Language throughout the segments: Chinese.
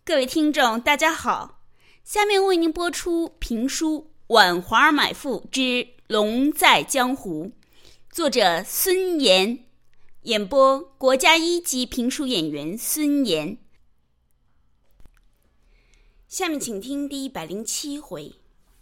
各位听众大家好，下面为您播出评书《挽华儿买妇之龙在江湖》，作者孙岩，演播国家一级评书演员孙岩。下面请听第107回。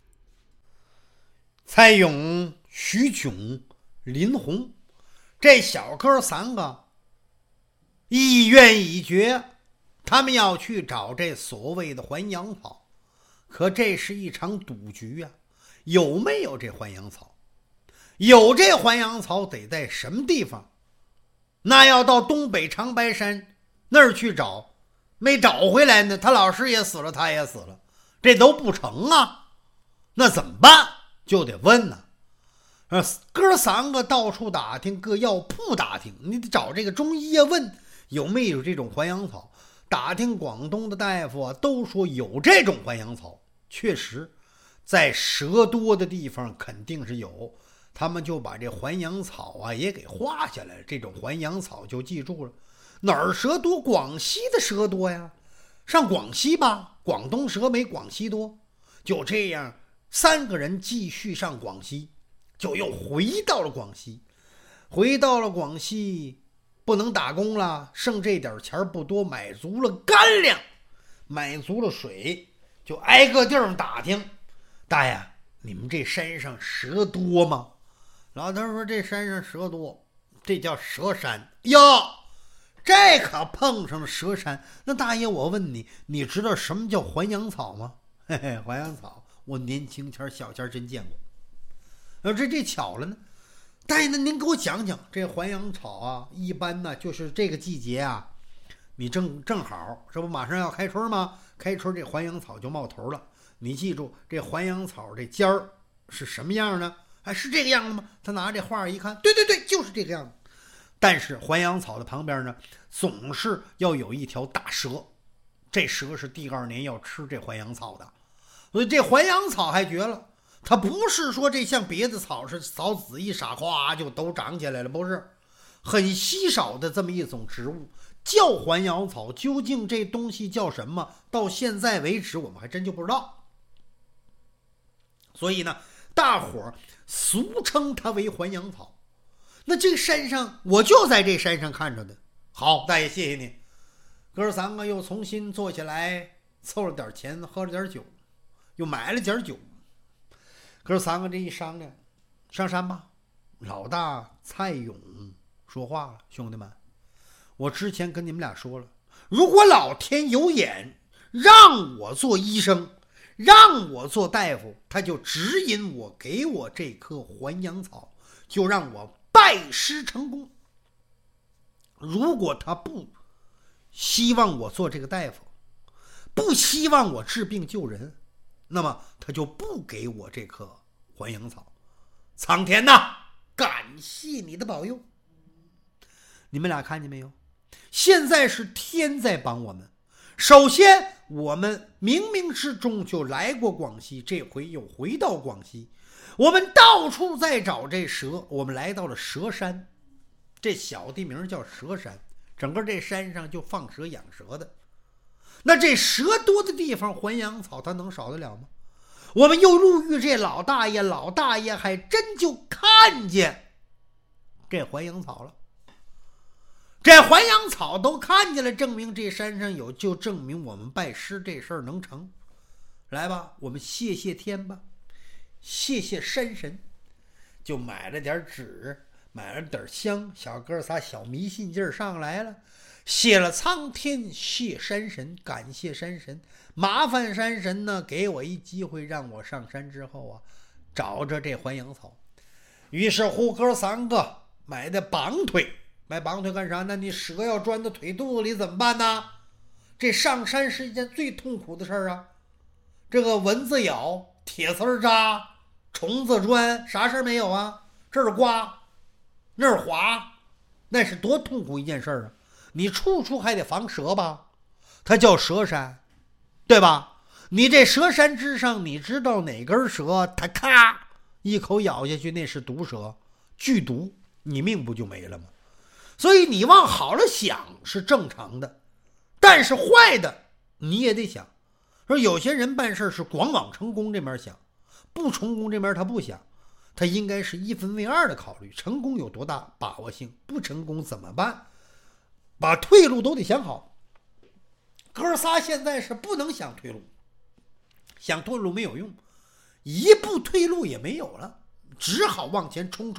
蔡勇、徐炯、林红这小哥三个意愿已决，他们要去找这所谓的还阳草。可这是一场赌局啊，有没有这还阳草？有这还阳草得在什么地方？那要到东北长白山那儿去找，没找回来呢，他老师也死了，他也死了，这都不成啊。那怎么办？就得问呢。哥三个到处打听，各药铺打听，你得找这个中医啊，问有没有这种还阳草。打听广东的大夫啊，都说有这种还阳草，确实在蛇多的地方肯定是有。他们就把这还阳草啊也给画下来了，这种还阳草就记住了。哪儿蛇多？广西的蛇多呀，上广西吧，广东蛇没广西多。就这样，三个人继续上广西，就又回到了广西。回到了广西，不能打工了，剩这点钱不多，买足了干粮，买足了水，就挨个地方打听。大爷，你们这山上蛇多吗？老头说这山上蛇多，这叫蛇山哟。这可碰上了蛇山。那大爷，我问你，你知道什么叫还阳草吗？嘿嘿，还阳草我年轻前小前真见过。这巧了呢。大爷，那您给我讲讲这还阳草啊，一般呢就是这个季节啊，你正好，这不马上要开春吗？开春这还阳草就冒头了。你记住，这还阳草这尖儿是什么样呢？是这个样子吗？他拿这画一看，对，就是这个样子。但是还阳草的旁边呢，总是要有一条大蛇，这蛇是第二年要吃这还阳草的。所以这还阳草还绝了，它不是说这像别的草是草籽一撒哗就都长起来了，不是，很稀少的这么一种植物叫还阳草。究竟这东西叫什么，到现在为止我们还真就不知道。所以呢，大伙儿俗称它为还阳草。那这山上，我就在这山上看着的。好，大爷，谢谢你。哥三个又重新坐下来，凑了点钱，喝了点酒，又买了点酒。哥三个这一商量，上山吧。老大蔡勇说话了：兄弟们，我之前跟你们俩说了，如果老天有眼，让我做医生，让我做大夫，他就指引我，给我这棵还阳草，就让我拜师成功。如果他不希望我做这个大夫，不希望我治病救人，那么他就不给我这棵还阳草。苍天呐，感谢你的保佑。你们俩看见没有？现在是天在帮我们。首先，我们冥冥之中就来过广西，这回又回到广西，我们到处在找这蛇。我们来到了蛇山，这小地名叫蛇山，整个这山上就放蛇养蛇的。那这蛇多的地方，还阳草它能少得了吗？我们又路遇这老大爷，老大爷还真就看见这还阳草了。这还阳草都看见了，证明这山上有，就证明我们拜师这事儿能成。来吧，我们谢谢天吧，谢谢山神。就买了点纸，买了点香，小哥仨小迷信劲儿上来了。谢了苍天，谢山神，感谢山神，麻烦山神呢，给我一机会，让我上山之后啊，找着这还阳草。于是乎，哥三个买的绑腿。买绑腿干啥呢？你蛇要钻到腿肚子里怎么办呢？这上山是一件最痛苦的事儿啊！这个蚊子咬，铁丝扎，虫子钻，啥事儿没有啊？这儿刮，那儿滑，那是多痛苦一件事儿啊！你处处还得防蛇吧？它叫蛇山，对吧？你这蛇山之上，你知道哪根蛇它咔一口咬下去，那是毒蛇，剧毒，你命不就没了吗？所以你往好了想是正常的，但是坏的你也得想。说有些人办事是光往成功这边想，不成功这边他不想，他应该是一分为二的考虑，成功有多大把握性，不成功怎么办，把退路都得想好。哥仨现在是不能想退路，想退路没有用，一步退路也没有了，只好往前冲，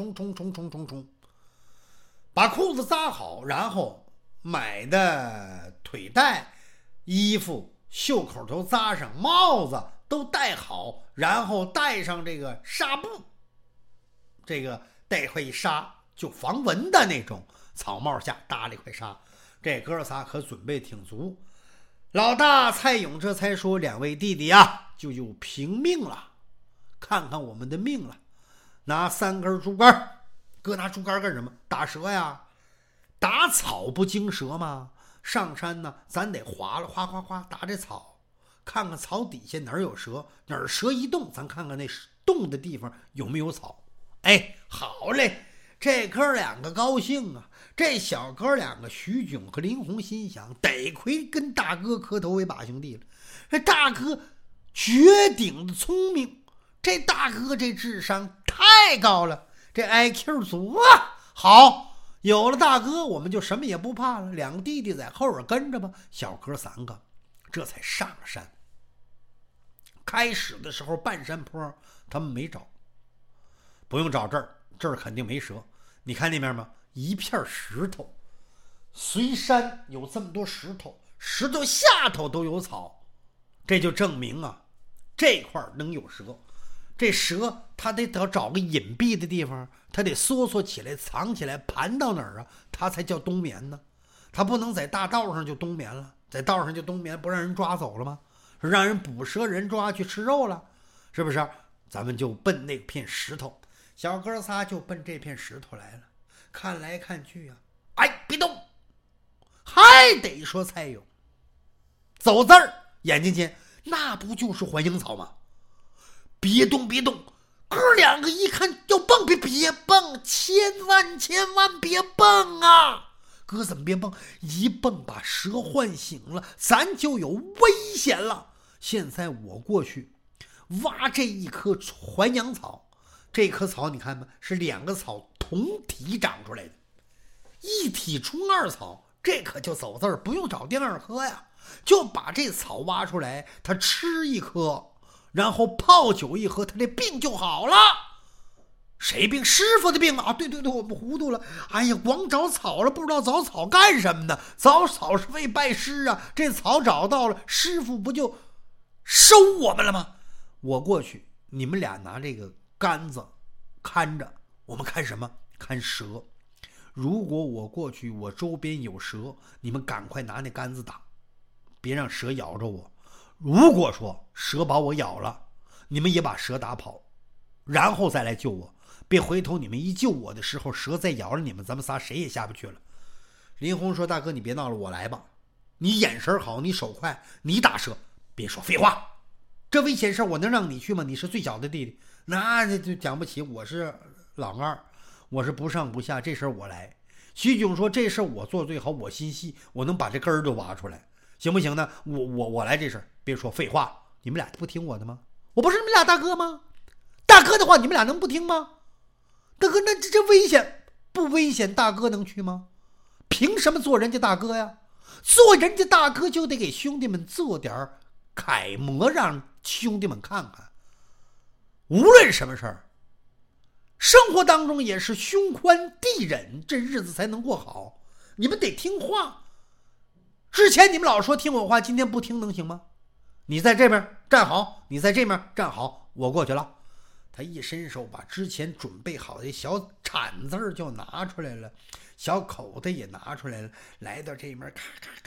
把裤子扎好，然后买的腿带、衣服、袖口都扎上，帽子都戴好，然后戴上这个纱布，这个戴一块纱就防蚊的那种草帽下搭了一块纱。这哥仨可准备挺足。老大蔡勇这才说：“两位弟弟啊，就凭命了，看看我们的命了。拿3根竹竿，哥拿竹竿干什么？打蛇呀？打草不惊蛇吗？上山呢，咱得划了，划打这草，看看草底下哪儿有蛇，哪儿蛇一动，咱看看那动的地方有没有草。哎，好嘞！”这哥两个高兴啊！这小哥两个徐炯和林红心想，得亏跟大哥磕头为把兄弟了。这大哥绝顶的聪明，这大哥这智商太高了，这 IQ 足啊！好，有了大哥，我们就什么也不怕了。两个弟弟在后边跟着吧。小哥3个这才上了山。开始的时候半山坡他们没找，不用找这儿肯定没蛇。你看那边吗？一片石头，随山有这么多石头，石头下头都有草，这就证明啊，这块能有蛇。这蛇它得找个隐蔽的地方，它得缩起来藏起来，盘到哪儿啊，它才叫冬眠呢。它不能在大道上就冬眠了，在道上就冬眠，不让人抓走了吗？让人捕蛇人抓去吃肉了，是不是？咱们就奔那片石头。小哥仨就奔这片石头来了，看来看去啊，哎，别动！还得说蔡勇，走字儿，眼睛前那不就是还阳草吗？别动！哥两个一看要蹦，别蹦，千万别蹦啊！哥怎么别蹦？一蹦把蛇唤醒了，咱就有危险了。现在我过去挖这一棵还阳草。这棵草你看吧，是2个草同体长出来的，一体充2草，这可就走字儿，不用找第2颗呀，就把这草挖出来，他吃1颗，然后泡酒一喝，他这病就好了。谁病？师傅的病啊！对，我们糊涂了。哎呀，光找草了，不知道找草干什么呢？找草是为拜师啊，这草找到了，师傅不就收我们了吗？我过去，你们俩拿这个杆子看着，我们看什么？看蛇。如果我过去，我周边有蛇，你们赶快拿那杆子打，别让蛇咬着我。如果说蛇把我咬了，你们也把蛇打跑，然后再来救我。别回头你们一救我的时候，蛇再咬了你们，咱们仨谁也下不去了。林红说：“大哥，你别闹了，我来吧。你眼神好，你手快，你打蛇。别说废话，这危险事我能让你去吗？你是最小的弟弟。”那就讲不起，我是老二，我是不上不下，这事儿我来。徐炯说：“这事儿我做最好，我心细，我能把这根儿都挖出来，行不行呢？我来这事儿。别说废话，你们俩不听我的吗？我不是你们俩大哥吗？大哥的话你们俩能不听吗？大哥，那这危险不危险？大哥能去吗？凭什么做人家大哥呀？做人家大哥就得给兄弟们做点楷模，让兄弟们看看。无论什么事儿，生活当中也是胸宽地忍，这日子才能过好。你们得听话。之前你们老说听我话，今天不听能行吗？你在这边站好，你在这边站好，我过去了。他一伸手把之前准备好的小铲子就拿出来了，小口袋也拿出来了，来到这边咔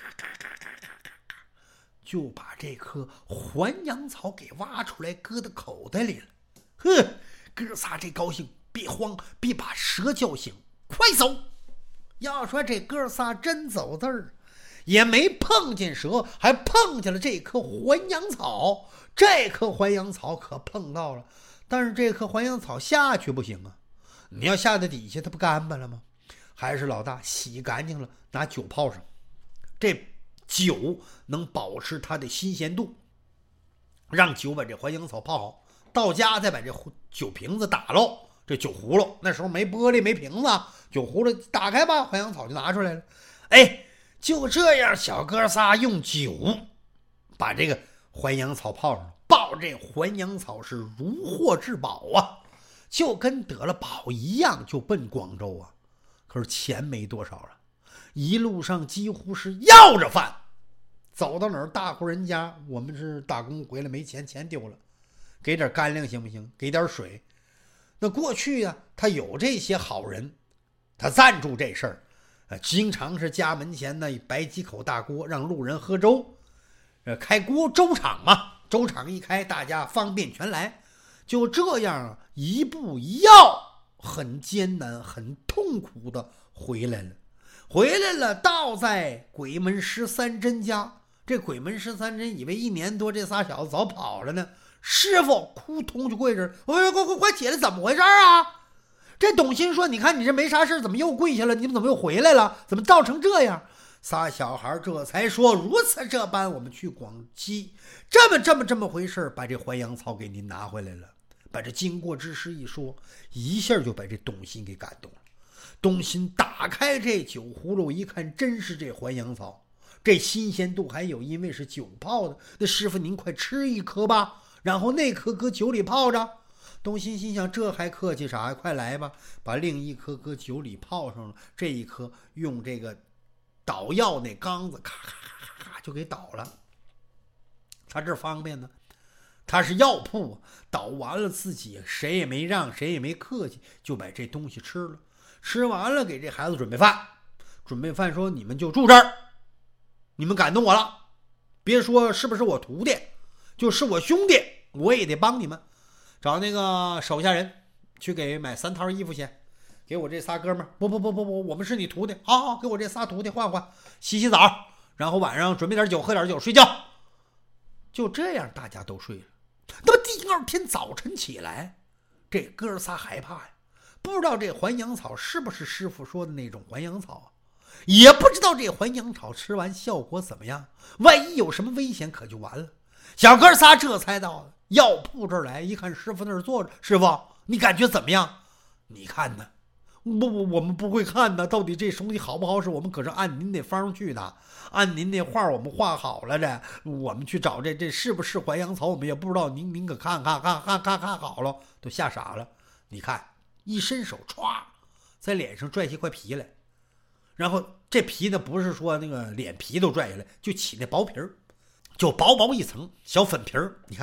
就把这棵还阳草给挖出来，搁到口袋里了。哥仨这高兴，别慌，别把蛇叫醒，快走！要说这哥仨真走字儿，也没碰见蛇，还碰见了这棵还阳草。这棵还阳草可碰到了，但是这棵还阳草下去不行啊，你要下在底下，它不干巴了吗？还是老大洗干净了，拿酒泡上。这酒能保持它的新鲜度，让酒把这还阳草泡好，到家再把这酒瓶子打喽，这酒葫芦那时候没玻璃没瓶子，酒葫芦打开吧，还阳草就拿出来了。哎，就这样，小哥仨用酒把这个还阳草泡上了，抱这还阳草是如获至宝啊，就跟得了宝一样，就奔广州啊。可是钱没多少了，一路上几乎是要着饭，走到哪儿大户人家，我们是打工回来没钱，钱丢了，给点干粮行不行？给点水。那过去呀，他有这些好人，他赞助这事儿，经常是家门前呢摆几口大锅，让路人喝粥，开锅粥厂嘛，粥厂一开，大家方便全来。就这样一步一要，很艰难很痛苦的回来了，倒在鬼门13针家。这鬼门13针以为1年多这仨小子早跑了呢，师傅扑通就跪着，快起来，怎么回事啊？这董欣说，你看你这没啥事，怎么又跪下了？你们怎么又回来了？怎么闹成这样？仨小孩这才说，如此这般，我们去广西，这么回事，把这还阳草给您拿回来了。把这经过之事一说，一下就把这董欣给感动了。董欣打开这酒葫芦一看，真是这还阳草，这新鲜度还有，因为是酒泡的。那师傅您快吃一颗吧，然后那颗搁酒里泡着。董欣心想，这还客气啥呀？快来吧，把另一颗搁酒里泡上了，这一颗用这个捣药那缸子咔咔咔咔就给捣了。他这方便呢，他是药铺，捣完了自己谁也没让，谁也没客气，就把这东西吃了。吃完了给这孩子准备饭说，你们就住这儿，你们感动我了，别说是不是我徒弟，就是我兄弟我也得帮你们。找那个手下人去给买3套衣服去，给我这仨哥们儿，不，我们是你徒弟，好，给我这仨徒弟换换，洗澡，然后晚上准备点酒，喝点酒，睡觉。就这样大家都睡了。那么第2天早晨起来，这哥仨害怕呀，不知道这还阳草是不是师傅说的那种还阳草，也不知道这还阳草吃完效果怎么样，万一有什么危险可就完了。小哥仨这才到药铺这儿来，一看师傅那儿坐着，师傅你感觉怎么样？你看呢？我们不会看的，到底这东西好不好使？我们可是按您那方去的，按您那画我们画好了的，我们去找这是不是还阳草，我们也不知道。您可看好了，都吓傻了。你看，一伸手，歘，在脸上拽下块皮来，然后这皮呢不是说那个脸皮都拽下来，就起那薄皮儿，就薄一层小粉皮儿。你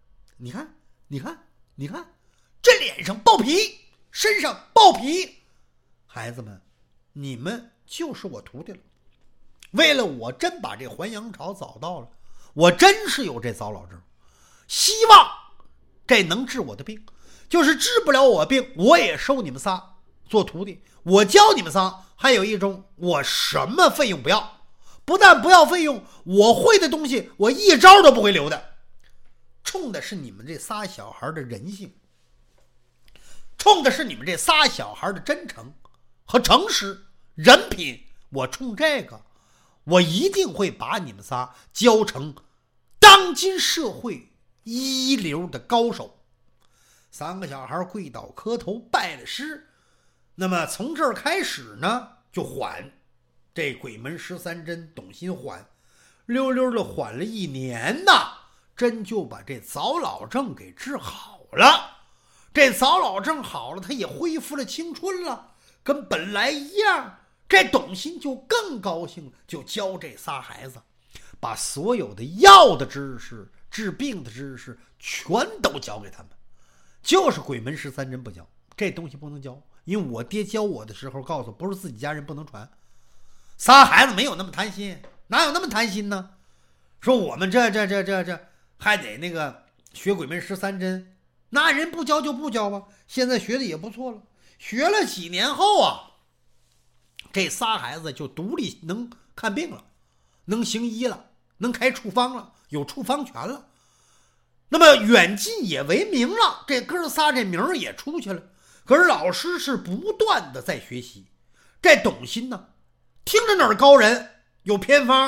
看，这脸上爆皮，身上爆皮。孩子们，你们就是我徒弟了。为了我真把这还阳草找到了，我真是有这早老症，希望这能治我的病。就是治不了我病，我也收你们仨做徒弟，我教你们仨。还有一种，我什么费用不要，不但不要费用，我会的东西我一招都不会留的。冲的是你们这仨小孩的人性，冲的是你们这仨小孩的真诚和诚实人品。我冲这个，我一定会把你们仨教成当今社会一流的高手。3个小孩跪倒磕头拜了师。那么从这儿开始呢，就缓这鬼门13针，董欣缓溜溜的缓了1年呐，真就把这早老症给治好了。这早老症好了，他也恢复了青春了，跟本来一样。这董欣就更高兴了，就教这仨孩子，把所有的药的知识、治病的知识全都教给他们。就是鬼门13针不教，这东西不能教，因为我爹教我的时候告诉不是自己家人不能传。仨孩子没有那么贪心，哪有那么贪心呢？说我们这还得那个学鬼门13针，那人不教就不教吧。现在学的也不错了，学了几年后啊，这仨孩子就独立能看病了，能行医了，能开处方了，有处方权了。那么远近也为名了，这哥仨这名也出去了。可是老师是不断的在学习。这董欣呢，听着哪儿高人有偏方，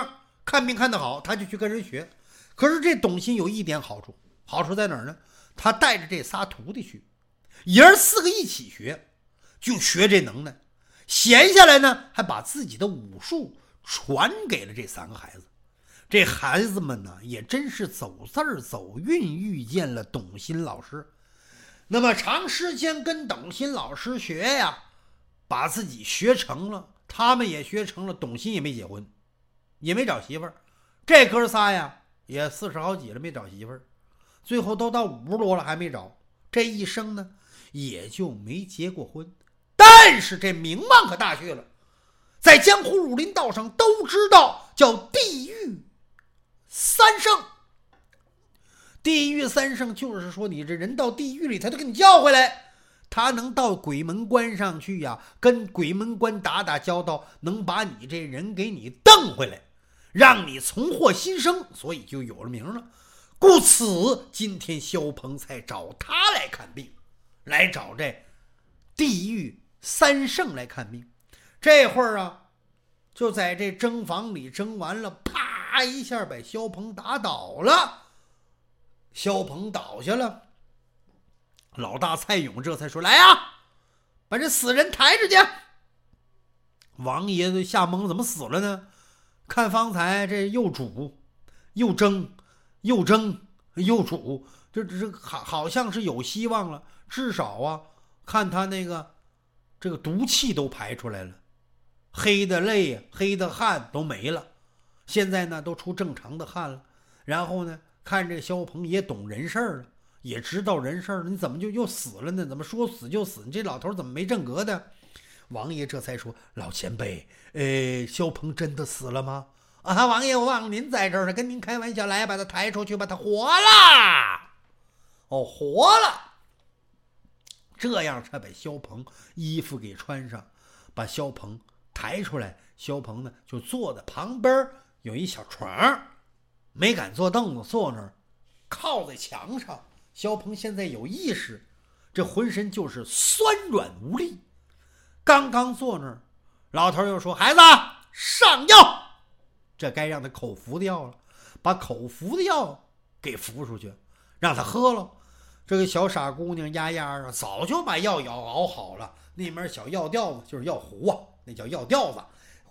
看病看得好，他就去跟人学。可是这董卿有一点好处，好处在哪儿呢？他带着这仨徒弟去，爷儿4个一起学，就学这能耐。闲下来呢，还把自己的武术传给了这3个孩子。这孩子们呢，也真是走字儿走运，遇见了董卿老师。那么长时间跟董卿老师学呀，把自己学成了，他们也学成了。董卿也没结婚，也没找媳妇儿。这哥仨呀，也40好几了，没找媳妇儿，最后都到50多了还没找。这一生呢，也就没结过婚。但是这名望可大去了，在江湖武林道上都知道，叫地狱3圣。地狱3圣就是说，你这人到地狱里，他就给你叫回来。他能到鬼门关上去呀，跟鬼门关打打交道，能把你这人给你瞪回来，让你重获新生，所以就有了名了。故此，今天萧鹏才找他来看病，来找这地狱3圣来看病。这会儿啊，就在这蒸房里蒸完了，啪一下把萧鹏打倒了。萧鹏倒下了，老大蔡勇这才说：“来呀，把这死人抬出去。”王爷就吓懵，怎么死了呢？看方才这又煮又蒸又蒸又煮，这好像是有希望了。至少啊，看他那个这个毒气都排出来了，黑的泪黑的汗都没了，现在呢都出正常的汗了。然后呢，看这萧鹏也懂人事了，也知道人事了，你怎么就又死了呢？怎么说死就死？你这老头怎么没正格的？王爷这才说：“老前辈，萧鹏真的死了吗？”啊，王爷，我忘了您在这儿了，跟您开玩笑，来，把他抬出去，把他活了。哦，活了。这样才把萧鹏衣服给穿上，把萧鹏抬出来。萧鹏呢，就坐在旁边有一小床，没敢坐凳子，坐那儿靠在墙上。萧鹏现在有意识，这浑身就是酸软无力。刚刚坐那儿，老头又说：“孩子，上药。”这该让他口服的药了，把口服的药给服出去，让他喝了。这个小傻姑娘丫丫啊，早就把药熬好了，那边小药吊子就是药壶啊，那叫药吊子，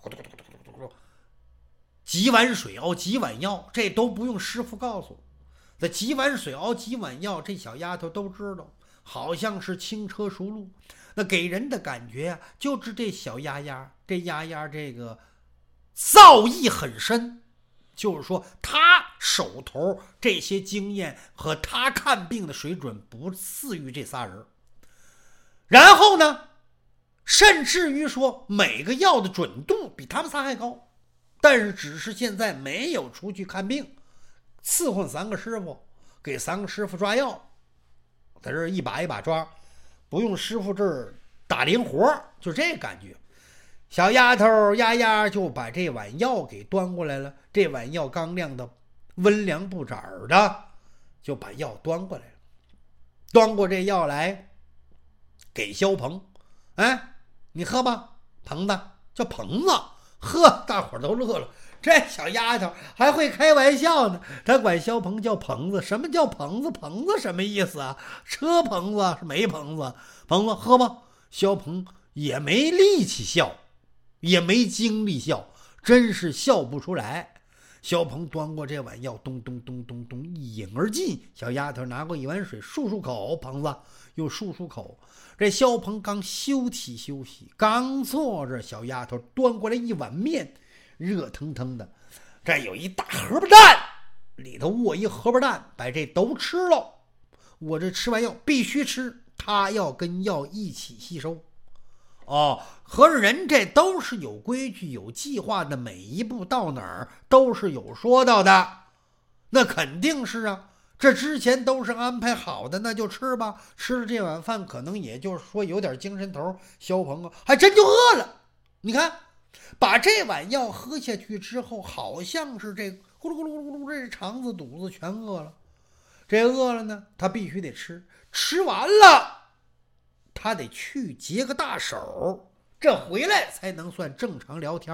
几碗水熬几碗药，这都不用师傅告诉。这几碗水熬几碗药，这小丫头都知道，好像是轻车熟路。那给人的感觉啊，就是这小丫丫，这丫丫这个造诣很深，就是说他手头这些经验和他看病的水准不次于这仨人。然后呢，甚至于说每个药的准度比他们仨还高，但是只是现在没有出去看病，伺候3个师傅，给3个师傅抓药，在这一把一把抓，不用师傅这儿打零活，就这感觉。小丫头丫丫就把这碗药给端过来了，这碗药刚晾的温凉不眨的，就把药端过来了。端过这药来给萧鹏，哎，你喝吧，鹏子，叫鹏子，喝，大伙都乐了。这小丫头还会开玩笑呢，她管萧鹏叫鹏子。什么叫鹏子？鹏子什么意思啊？车棚子是没棚子。鹏子喝吧。萧鹏也没力气笑，也没精力笑，真是笑不出来。萧鹏端过这碗药，咚咚咚咚咚一饮而尽。小丫头拿过一碗水漱漱口，鹏子又漱漱口。这萧鹏刚休息，刚坐着，小丫头端过来一碗面，热腾腾的，这有一大荷包蛋，里头卧一荷包蛋，把这都吃了。我这吃完药必须吃，他要跟药一起吸收。哦，合着人这都是有规矩有计划的，每一步到哪儿都是有说到的。那肯定是啊，这之前都是安排好的，那就吃吧。吃了这碗饭，可能也就是说有点精神头，萧鹏啊还真就饿了。你看把这碗药喝下去之后，好像是这咕噜咕噜咕噜，这肠子肚子全饿了。这饿了呢，他必须得吃，吃完了他得去结个大手，这回来才能算正常聊天。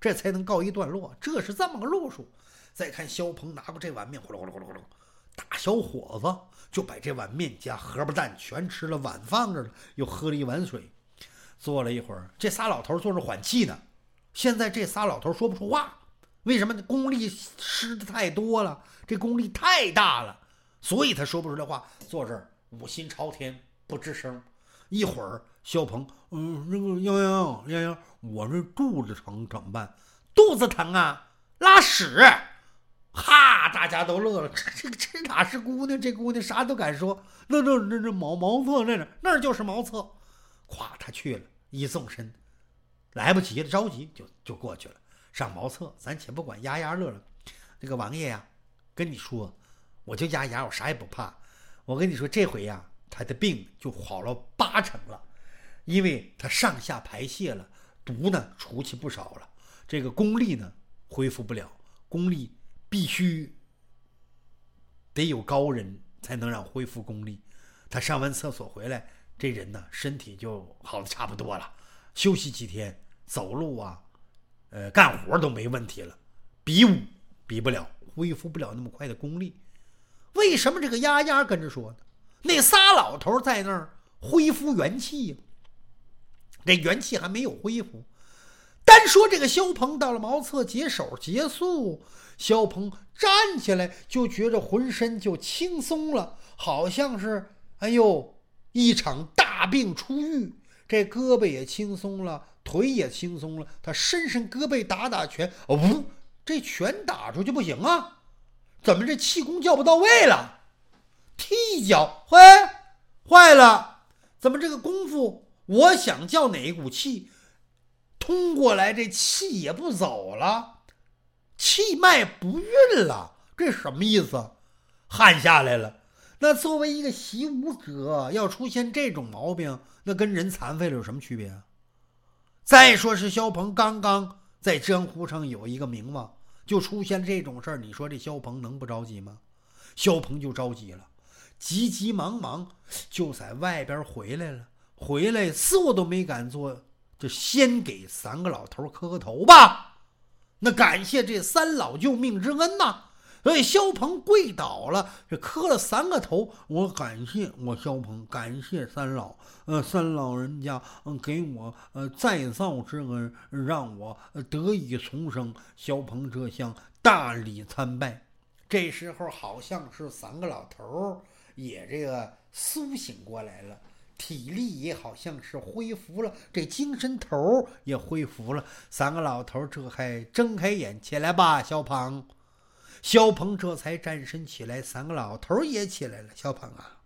这才能告一段落。这是这么个路数。再看萧鹏拿过这碗面，呼噜呼噜呼噜呼噜，大小伙子就把这碗面加荷包蛋全吃了，碗放着了，又喝了一碗水。坐了一会儿，这仨老头坐着缓气呢。现在这仨老头说不出话，为什么呢？功力施的太多了，这功力太大了，所以他说不出来话，坐这儿五心朝天不吱声。一会儿萧鹏，那个泱泱，我这肚子疼怎么办？肚子疼啊，拉屎！哈，大家都乐了，这哪是姑娘？这姑娘啥都敢说。那茅厕那儿就是茅厕。咵，他去了，一纵身，来不及了，着急就过去了。上茅厕，咱且不管，丫乐了。那个王爷呀，跟你说，我就丫，我啥也不怕。我跟你说，这回呀，他的病就好了80%了，因为他上下排泄了，毒呢出去不少了，这个功力呢恢复不了，功力必须得有高人才能让恢复功力。他上完厕所回来，这人呢身体就好的差不多了，休息几天，走路啊，干活都没问题了，比武比不了，恢复不了那么快的功力。为什么这个丫跟着说呢？那仨老头在那儿恢复元气，这元气还没有恢复。单说这个萧鹏到了茅厕解手结束，萧鹏站起来就觉着浑身就轻松了，好像是一场大病初愈。这胳膊也轻松了，腿也轻松了，他伸胳膊打拳，这拳打出去不行啊，怎么这气功叫不到位了？踢一脚，坏了，怎么这个功夫我想叫哪一股气通过来，这气也不走了，气脉不运了，这什么意思？汗下来了。那作为一个习武者，要出现这种毛病，那跟人残废了有什么区别啊？再说是萧鹏刚刚在江湖上有一个名望，就出现这种事儿，你说这萧鹏能不着急吗？萧鹏就着急了，急忙就在外边回来了，回来坐都没敢坐，就先给3个老头磕个头吧，那感谢这3老救命之恩呐。所以萧鹏跪倒了，这磕了3个头，我感谢我萧鹏，感谢3老，3老人家给我再造之恩，让我得以重生。萧鹏这厢大礼参拜。这时候好像是3个老头也这个苏醒过来了，体力也好像是恢复了，这精神头也恢复了。3个老头这还睁开眼，起来吧，萧鹏。萧鹏这才站身起来，3个老头也起来了。萧鹏啊，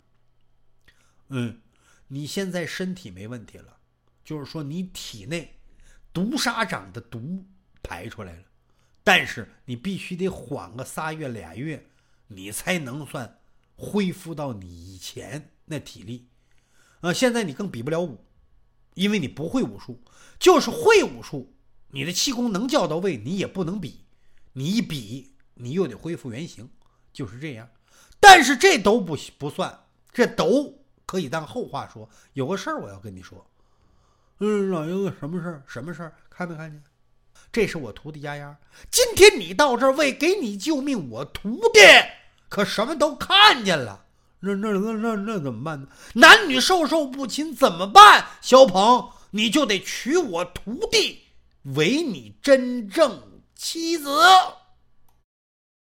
你现在身体没问题了，就是说你体内毒沙掌的毒排出来了，但是你必须得缓个3月2月，你才能算恢复到你以前那体力。现在你更比不了武，因为你不会武术，就是会武术，你的气功能叫到位，你也不能比，你一比你又得恢复原形，就是这样。但是这都不算，这都可以当后话说。有个事儿我要跟你说。老爷子，什么事儿？看没看见？这是我徒弟丫丫，今天你到这儿为给你救命，我徒弟可什么都看见了。那怎么办呢？男女授受不亲怎么办？萧鹏，你就得娶我徒弟为你真正妻子。